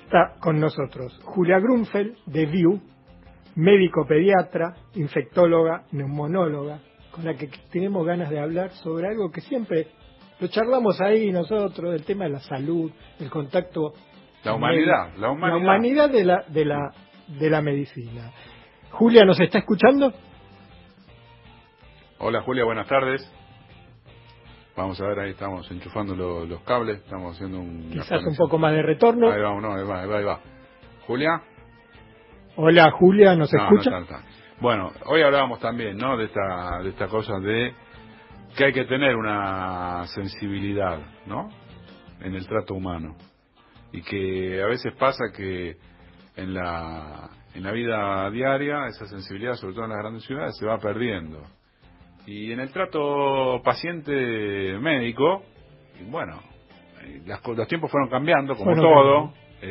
Está con nosotros Julia Grunfeld, de VIEW, médico pediatra, infectóloga, neumonóloga, con la que tenemos ganas de hablar sobre algo que siempre lo charlamos ahí nosotros, el tema de la salud, el contacto, la humanidad de la medicina. Julia, ¿nos está escuchando? Hola Julia, buenas tardes. Vamos a ver, ahí estamos enchufando los cables, estamos haciendo quizás un poco más de retorno. Ahí vamos, ahí va. Julia. Hola Julia, ¿nos escucha? No está. Bueno, hoy hablábamos también, ¿no? De esta cosa de que hay que tener una sensibilidad, ¿no? En el trato humano. Y que a veces pasa que en la vida diaria esa sensibilidad, sobre todo en las grandes ciudades, se va perdiendo. Y en el trato paciente-médico, bueno, los tiempos fueron cambiando, como todo,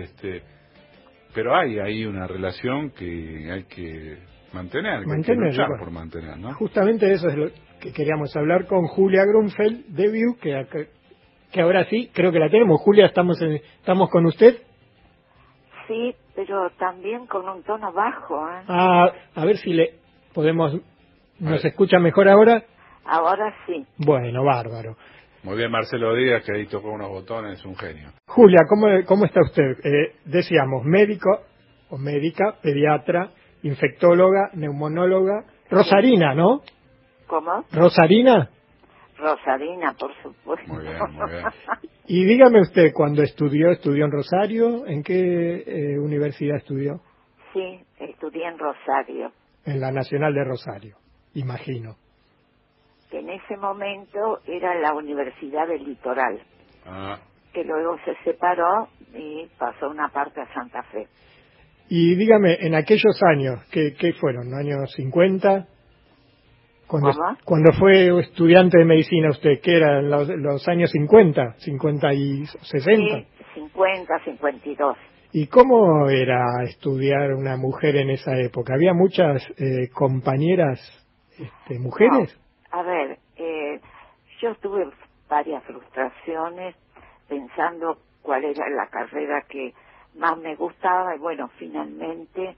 pero hay ahí una relación que hay que mantener, que hay que luchar por mantener, ¿no? Justamente eso es lo que queríamos hablar con Julia Grunfeld, de VIEW, que ahora sí, creo que la tenemos. Julia, ¿estamos con usted? Sí, pero también con un tono bajo, ¿eh? A ver si le podemos... ¿Nos escucha mejor ahora? Ahora sí. Bueno, bárbaro. Muy bien, Marcelo Díaz, que ahí tocó unos botones, un genio. Julia, ¿cómo está usted? Decíamos, médico o médica, pediatra, infectóloga, neumonóloga, rosarina, ¿no? ¿Cómo? ¿Rosarina? Rosarina, por supuesto. Muy bien. Y dígame usted, cuando estudió en Rosario, ¿en qué universidad estudió? Sí, estudié en Rosario. En la Nacional de Rosario, imagino. Que en ese momento era la Universidad del Litoral, que luego se separó y pasó una parte a Santa Fe. Y dígame, en aquellos años, ¿qué fueron? ¿Años 50? Cuando fue estudiante de medicina usted, ¿qué eran los años 50? ¿50 y 60? Sí, 50, 52. ¿Y cómo era estudiar una mujer en esa época? ¿Había muchas compañeras mujeres? No, a ver, yo tuve varias frustraciones pensando cuál era la carrera que más me gustaba y bueno, finalmente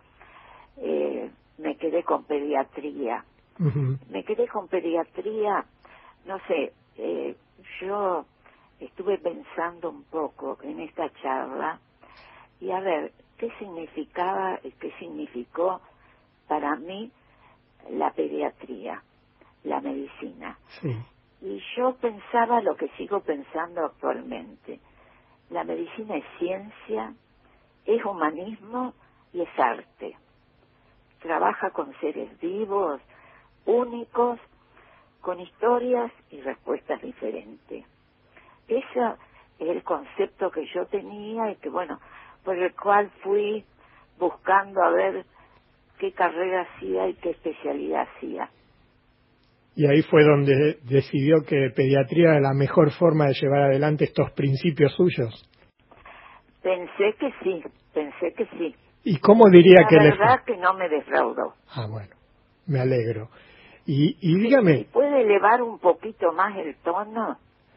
me quedé con pediatría. Uh-huh. Me quedé con pediatría, no sé, yo estuve pensando un poco en esta charla y a ver, ¿qué significaba y qué significó para mí la pediatría, la medicina? Sí. Y yo pensaba lo que sigo pensando actualmente. La medicina es ciencia, es humanismo y es arte. Trabaja con seres vivos, únicos, con historias y respuestas diferentes. Ese es el concepto que yo tenía y que, bueno, por el cual fui buscando a ver qué carrera hacía y qué especialidad hacía. Y ahí fue donde decidió que pediatría era la mejor forma de llevar adelante estos principios suyos. Pensé que sí. ¿Y cómo diría que la verdad que no me defraudó. Bueno, me alegro. Y dígame... ¿Puede elevar un poquito más el tono?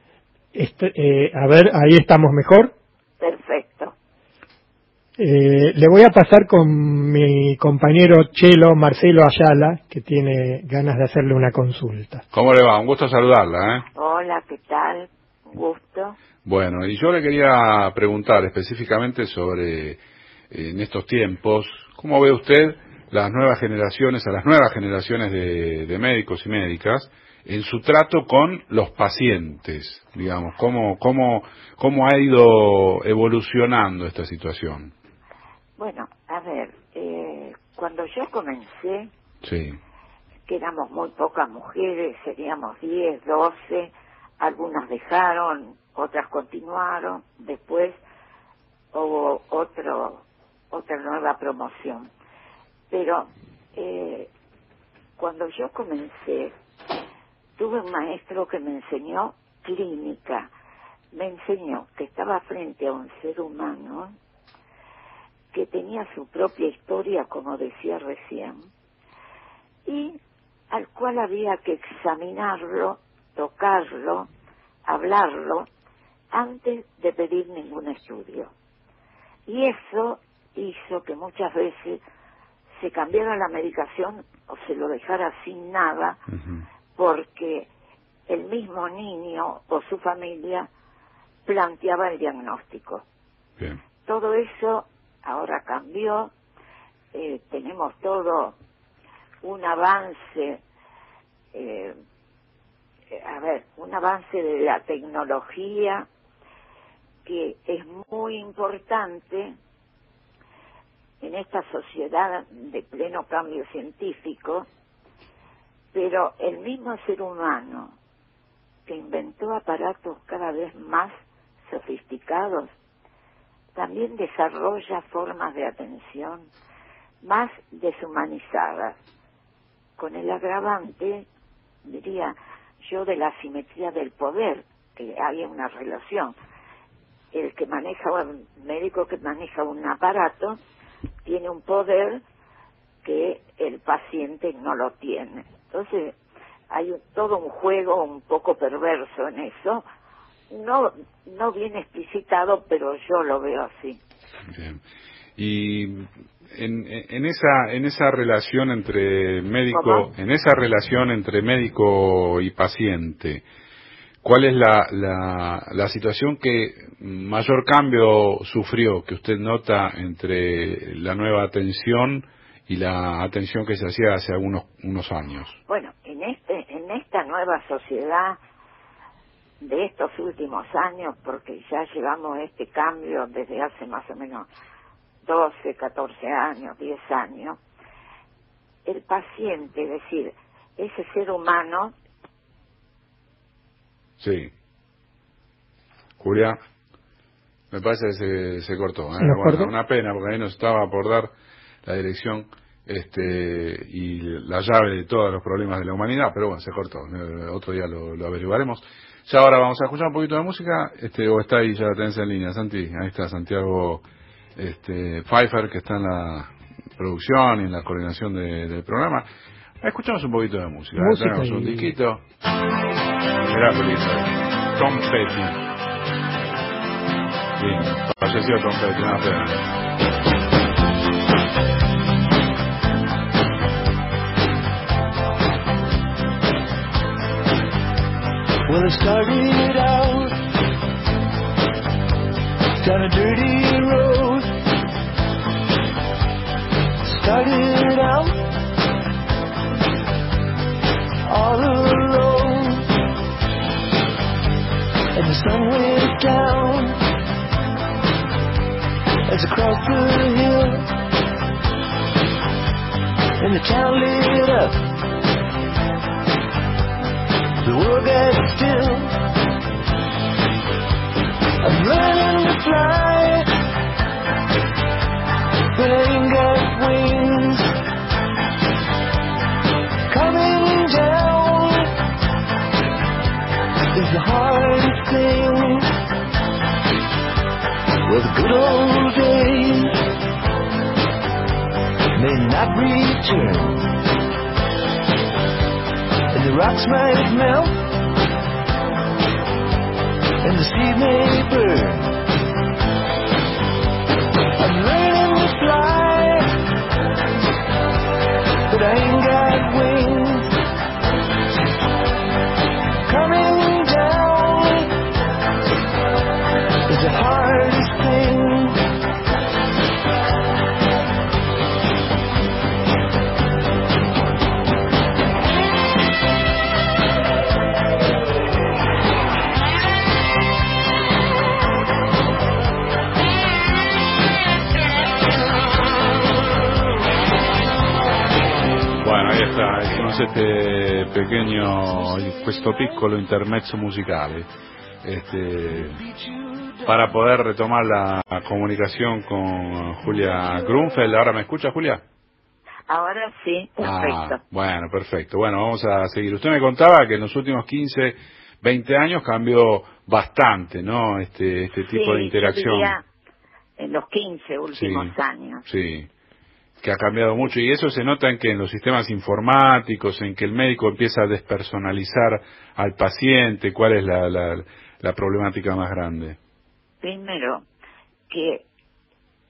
A ver, ahí estamos mejor. Perfecto. Le voy a pasar con mi compañero Chelo, Marcelo Ayala, que tiene ganas de hacerle una consulta. ¿Cómo le va? Un gusto saludarla, ¿eh? Hola, ¿qué tal? Un gusto. Bueno, y yo le quería preguntar específicamente sobre, en estos tiempos, ¿cómo ve usted a las nuevas generaciones de médicos y médicas en su trato con los pacientes? Digamos, ¿cómo ha ido evolucionando esta situación? Bueno, a ver, cuando yo comencé, sí, que éramos muy pocas mujeres, seríamos 10, 12, algunas dejaron, otras continuaron, después hubo otra nueva promoción. Pero cuando yo comencé, tuve un maestro que me enseñó clínica, me enseñó que estaba frente a un ser humano que tenía su propia historia, como decía recién, y al cual había que examinarlo, tocarlo, hablarlo, antes de pedir ningún estudio. Y eso hizo que muchas veces se cambiara la medicación o se lo dejara sin nada, porque el mismo niño o su familia planteaba el diagnóstico. Bien. Todo eso ahora cambió, tenemos todo un avance, un avance de la tecnología que es muy importante en esta sociedad de pleno cambio científico, pero el mismo ser humano que inventó aparatos cada vez más sofisticados también desarrolla formas de atención más deshumanizadas, con el agravante, diría yo, de la asimetría del poder, que hay una relación. El médico que maneja un aparato tiene un poder que el paciente no lo tiene. Entonces hay todo un juego un poco perverso en eso, no bien explicitado, pero yo lo veo así. Bien. Y en esa relación entre médico, y paciente, ¿cuál es la situación que mayor cambio sufrió, que usted nota entre la nueva atención y la atención que se hacía hace unos años? Bueno, en esta nueva sociedad de estos últimos años, porque ya llevamos este cambio desde hace más o menos 12, 14 años, 10 años, el paciente, es decir, ese ser humano... Sí. Julia, me parece que se cortó. Bueno, una pena, porque ahí nos estaba por dar la dirección y la llave de todos los problemas de la humanidad, pero bueno, se cortó. Otro día lo averiguaremos. Ya ahora vamos a escuchar un poquito de música, o está ahí, ya la tenés en línea, Santi. Ahí está Santiago Pfeiffer, que está en la producción y en la coordinación del programa. Escuchamos un poquito de música. Tenemos un disquito. Mirá, feliz. Tom Petty. Sí, falleció Tom Petty, una pena. Well, it started out down a dirty road. Started out all alone, and the sun went down as I crossed the hill, and the town lit up. The world got still. I'm learning to fly, but I ain't got wings. Coming down is the hardest thing. Well, the good old days may not return, and the rocks might melt, and the sea may burn. I'm learning to fly, but I ain't got wings. Coming down is the hardest thing. Ahí está, hicimos questo piccolo intermezzo musicale para poder retomar la comunicación con Julia Grunfeld. ¿Ahora me escucha, Julia? Ahora sí, perfecto. Bueno, perfecto. Bueno, vamos a seguir. Usted me contaba que en los últimos 15, 20 años cambió bastante, ¿no? Este tipo de interacción. Yo diría en los 15 últimos años. Sí. Que ha cambiado mucho, y eso se nota en los sistemas informáticos, en que el médico empieza a despersonalizar al paciente. ¿Cuál es la problemática más grande? Primero, que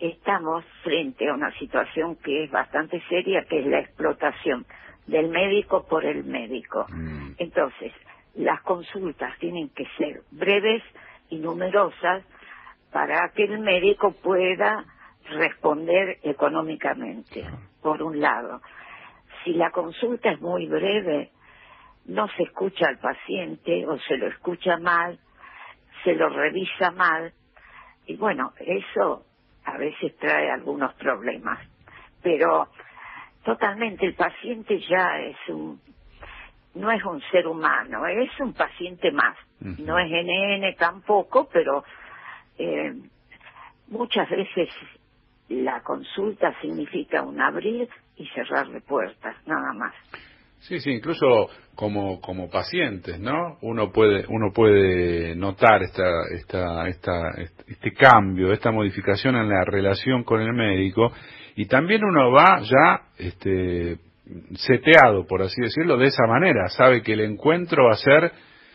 estamos frente a una situación que es bastante seria, que es la explotación del médico por el médico. Entonces, las consultas tienen que ser breves y numerosas para que el médico pueda responder económicamente, por un lado. Si la consulta es muy breve, no se escucha al paciente o se lo escucha mal, se lo revisa mal, y bueno, eso a veces trae algunos problemas. Pero totalmente el paciente ya no es un ser humano, es un paciente más. No es NN tampoco, pero muchas veces la consulta significa un abrir y cerrar de puertas, nada más. Sí, incluso como pacientes, ¿no? Uno puede notar este cambio, esta modificación en la relación con el médico, y también uno va ya seteado, por así decirlo, de esa manera, sabe que el encuentro va a ser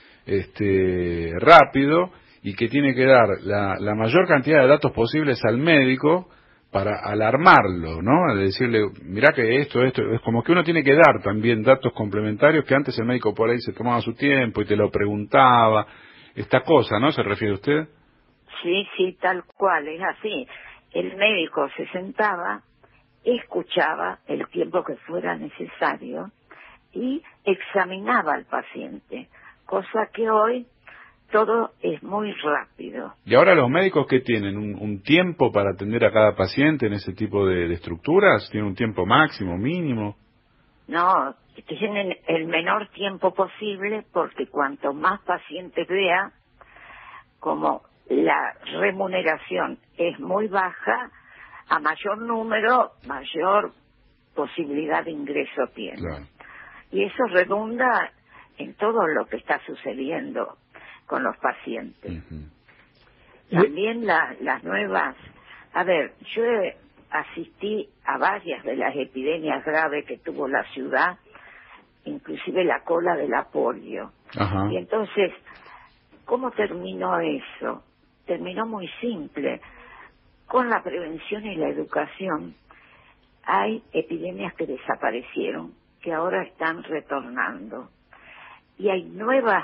rápido y que tiene que dar la mayor cantidad de datos posibles al médico para alarmarlo, ¿no? De decirle, mirá que esto, es como que uno tiene que dar también datos complementarios que antes el médico por ahí se tomaba su tiempo y te lo preguntaba, esta cosa, ¿no? ¿Se refiere usted? Sí, tal cual, es así. El médico se sentaba, escuchaba el tiempo que fuera necesario y examinaba al paciente, cosa que hoy todo es muy rápido. ¿Y ahora los médicos qué tienen? ¿Un tiempo para atender a cada paciente en ese tipo de estructuras? ¿Tienen un tiempo máximo, mínimo? No, tienen el menor tiempo posible, porque cuanto más pacientes vea, como la remuneración es muy baja, a mayor número, mayor posibilidad de ingreso tiene. Claro. Y eso redunda en todo lo que está sucediendo con los pacientes. También las nuevas... A ver, yo asistí a varias de las epidemias graves que tuvo la ciudad, inclusive la cola de la polio. Y entonces, ¿cómo terminó eso? Terminó muy simple. Con la prevención y la educación, hay epidemias que desaparecieron, que ahora están retornando. Y hay nuevas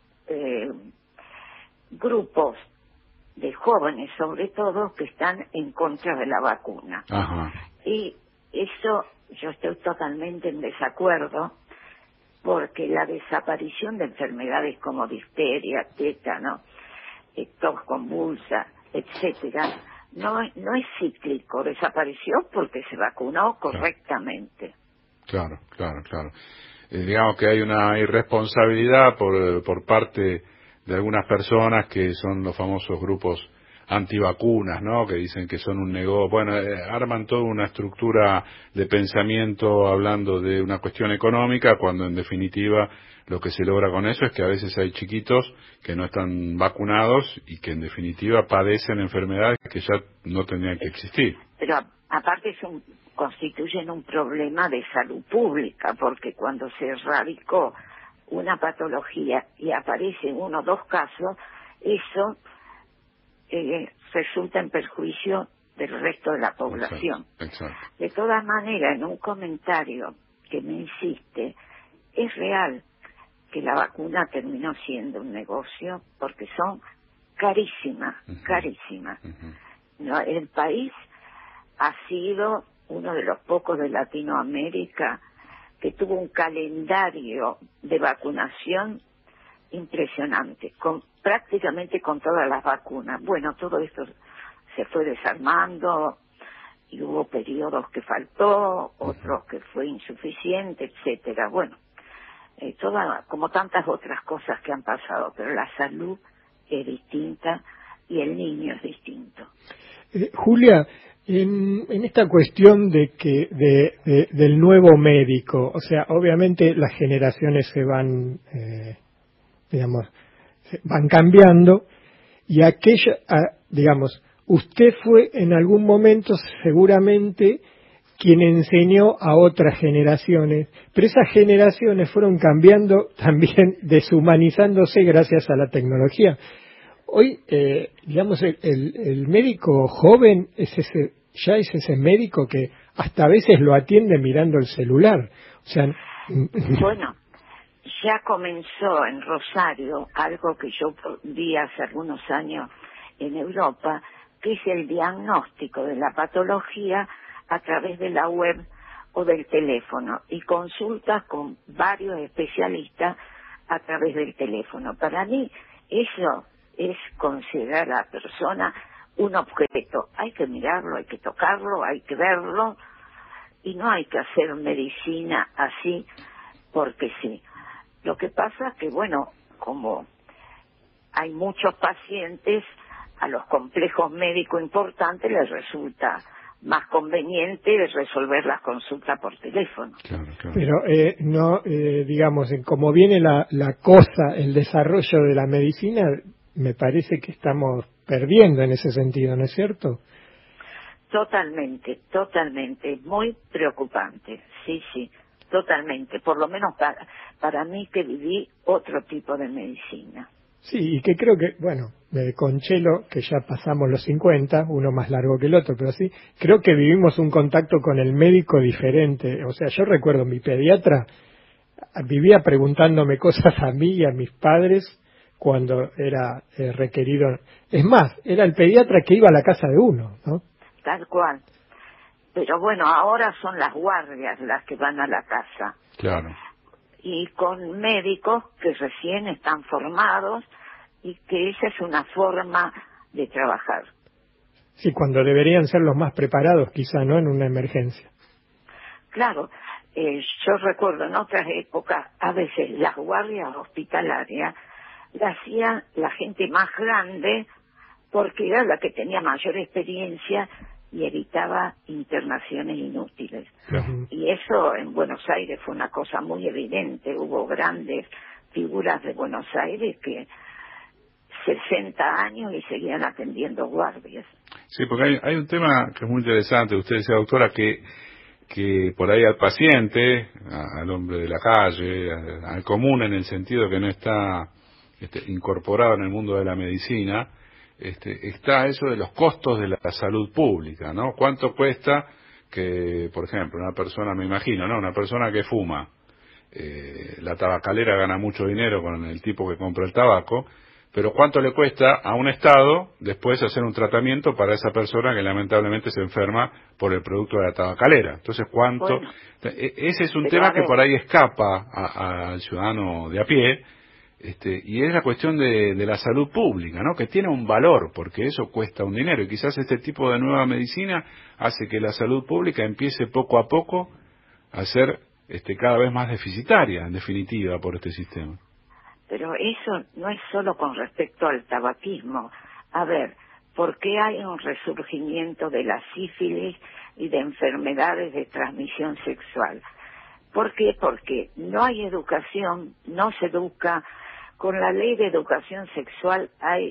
grupos de jóvenes, sobre todo, que están en contra de la vacuna. Y eso yo estoy totalmente en desacuerdo, porque la desaparición de enfermedades como difteria, tétano, tos convulsa, etcétera, no es cíclico, desapareció porque se vacunó correctamente. Claro. Digamos que hay una irresponsabilidad por parte de algunas personas que son los famosos grupos antivacunas, ¿no? Que dicen que son un negocio. Bueno, arman toda una estructura de pensamiento hablando de una cuestión económica, cuando en definitiva lo que se logra con eso es que a veces hay chiquitos que no están vacunados y que en definitiva padecen enfermedades que ya no tendrían que existir. Pero aparte constituyen un problema de salud pública, porque cuando se erradicó una patología y aparecen 1 o 2 casos, eso resulta en perjuicio del resto de la población. Exacto. De todas maneras, en un comentario que me insiste, es real que la vacuna terminó siendo un negocio, porque son carísimas. No, el país ha sido uno de los pocos de Latinoamérica que tuvo un calendario de vacunación impresionante, prácticamente con todas las vacunas. Bueno, todo esto se fue desarmando y hubo periodos que faltó, otros que fue insuficiente, etcétera. Bueno, como tantas otras cosas que han pasado, pero la salud es distinta y el niño es distinto. Julia, en esta cuestión del nuevo médico, o sea, obviamente las generaciones se van, van cambiando, y usted fue en algún momento seguramente quien enseñó a otras generaciones, pero esas generaciones fueron cambiando también, deshumanizándose gracias a la tecnología. Hoy, digamos, el médico joven ya es ese médico que hasta a veces lo atiende mirando el celular. O sea, Bueno, ya comenzó en Rosario algo que yo vi hace algunos años en Europa, que es el diagnóstico de la patología a través de la web o del teléfono y consultas con varios especialistas a través del teléfono. Para mí eso es considerar a la persona un objeto. Hay que mirarlo, hay que tocarlo, hay que verlo y no hay que hacer medicina así porque sí. Lo que pasa es que, bueno, como hay muchos pacientes, a los complejos médicos importantes les resulta más conveniente resolver las consultas por teléfono. Claro, claro. pero no, digamos, en como viene la cosa, el desarrollo de la medicina, me parece que estamos perdiendo en ese sentido, ¿no es cierto? Totalmente, totalmente, muy preocupante, sí, totalmente, por lo menos para mí que viví otro tipo de medicina. Sí, y que creo que, bueno, con Chelo, que ya pasamos los 50, uno más largo que el otro, pero sí, creo que vivimos un contacto con el médico diferente. O sea, yo recuerdo mi pediatra vivía preguntándome cosas a mí y a mis padres cuando era requerido. Es más, era el pediatra que iba a la casa de uno, ¿no? Tal cual. Pero bueno, ahora son las guardias las que van a la casa. Claro. Y con médicos que recién están formados y que esa es una forma de trabajar. Sí, cuando deberían ser los más preparados, quizá, ¿no? En una emergencia. Claro, yo recuerdo en otras épocas, a veces las guardias hospitalarias las hacía la gente más grande porque era la que tenía mayor experiencia y evitaba internaciones inútiles. Ujú. Y eso en Buenos Aires fue una cosa muy evidente. Hubo grandes figuras de Buenos Aires que 60 años y seguían atendiendo guardias. Sí, porque hay un tema que es muy interesante. Usted decía, doctora, que por ahí al paciente, al hombre de la calle, al común en el sentido que no está incorporado en el mundo de la medicina, está eso de los costos de la salud pública, ¿no? ¿Cuánto cuesta que, por ejemplo, una persona, me imagino, ¿no? Una persona que fuma, la tabacalera gana mucho dinero con el tipo que compra el tabaco, pero ¿cuánto le cuesta a un Estado después hacer un tratamiento para esa persona que lamentablemente se enferma por el producto de la tabacalera? Entonces, ¿cuánto? Bueno, Ese es un pero tema a que ver, por ahí escapa al ciudadano de a pie, y es la cuestión de la salud pública, ¿no? Que tiene un valor, porque eso cuesta un dinero, y quizás este tipo de nueva medicina hace que la salud pública empiece poco a poco a ser cada vez más deficitaria, en definitiva, por este sistema. pero eso no es solo con respecto al tabaquismo. A ver, ¿por qué hay un resurgimiento de la sífilis y de enfermedades de transmisión sexual? ¿Por qué? Porque no hay educación, no se educa. Con la ley de educación sexual hay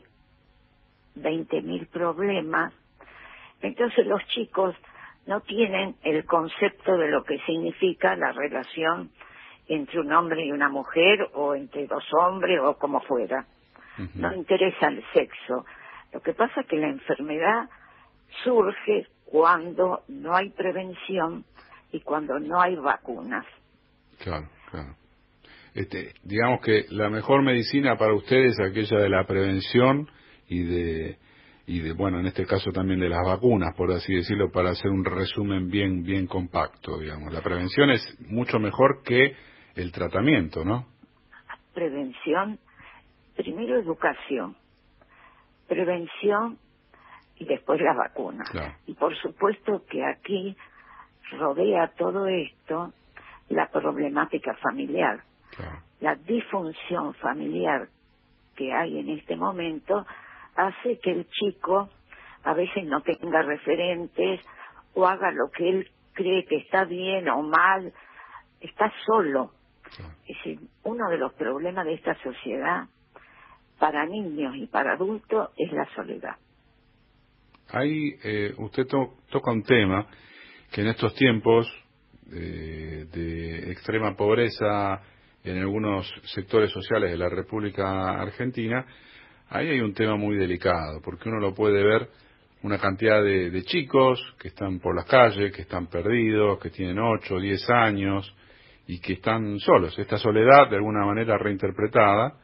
20.000 problemas. Entonces los chicos no tienen el concepto de lo que significa la relación entre un hombre y una mujer, o entre dos hombres, o como fuera. Uh-huh. No interesa el sexo. Lo que pasa es que la enfermedad surge cuando no hay prevención y cuando no hay vacunas. Claro, claro. Digamos que la mejor medicina para ustedes es aquella de la prevención y de bueno, en este caso también de las vacunas, por así decirlo, para hacer un resumen bien compacto, digamos. La prevención es mucho mejor que el tratamiento, ¿no? Prevención, primero educación, prevención y después la vacuna. Claro. Y por supuesto que aquí rodea todo esto la problemática familiar. Claro. La disfunción familiar que hay en este momento hace que el chico a veces no tenga referentes o haga lo que él cree que está bien o mal, está solo. Claro. Es decir, uno de los problemas de esta sociedad para niños y para adultos es la soledad. Ahí usted toca un tema que en estos tiempos de extrema pobreza en algunos sectores sociales de la República Argentina ahí hay un tema muy delicado, porque uno lo puede ver una cantidad de chicos que están por las calles, que están perdidos, que tienen 8 o 10 años y que están solos. Esta soledad, de alguna manera reinterpretada,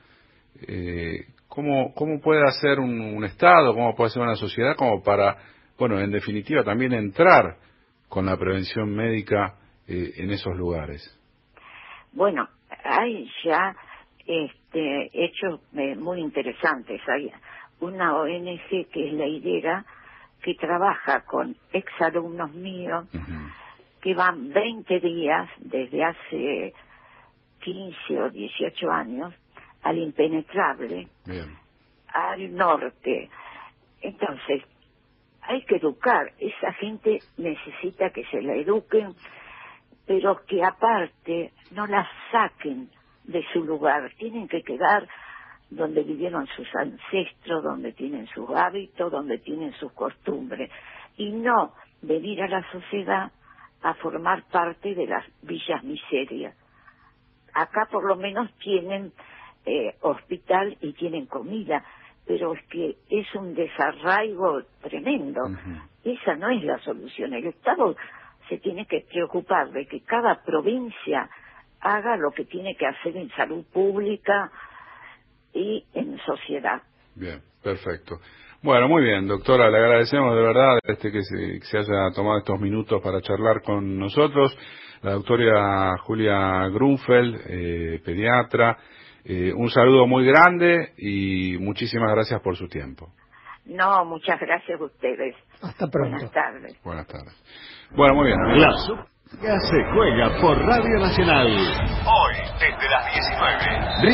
¿cómo puede hacer un Estado, cómo puede hacer una sociedad como para, bueno, en definitiva también entrar con la prevención médica en esos lugares? Bueno, hay ya hechos muy interesantes. Hay una ONG que es La Higuera, que trabaja con exalumnos míos, que van 20 días desde hace 15 o 18 años al Impenetrable, Bien. al norte. Entonces, hay que educar. Esa gente necesita que se la eduquen, pero que aparte no la saquen de su lugar. Tienen que quedar donde vivieron sus ancestros, donde tienen sus hábitos, donde tienen sus costumbres, y no venir a la sociedad a formar parte de las villas miserias. Acá por lo menos tienen hospital y tienen comida, pero es que es un desarraigo tremendo. Esa no es la solución. El Estado se tiene que preocupar de que cada provincia haga lo que tiene que hacer en salud pública y en sociedad. Bien, perfecto. Bueno, muy bien, doctora, le agradecemos de verdad que se haya tomado estos minutos para charlar con nosotros. La doctora Julia Grunfeld, pediatra, un saludo muy grande y muchísimas gracias por su tiempo. No, muchas gracias a ustedes. Hasta pronto. Buenas tardes. Buenas tardes. Bueno, muy bien. La Súplica se juega por Radio Nacional. Hoy, desde las 19.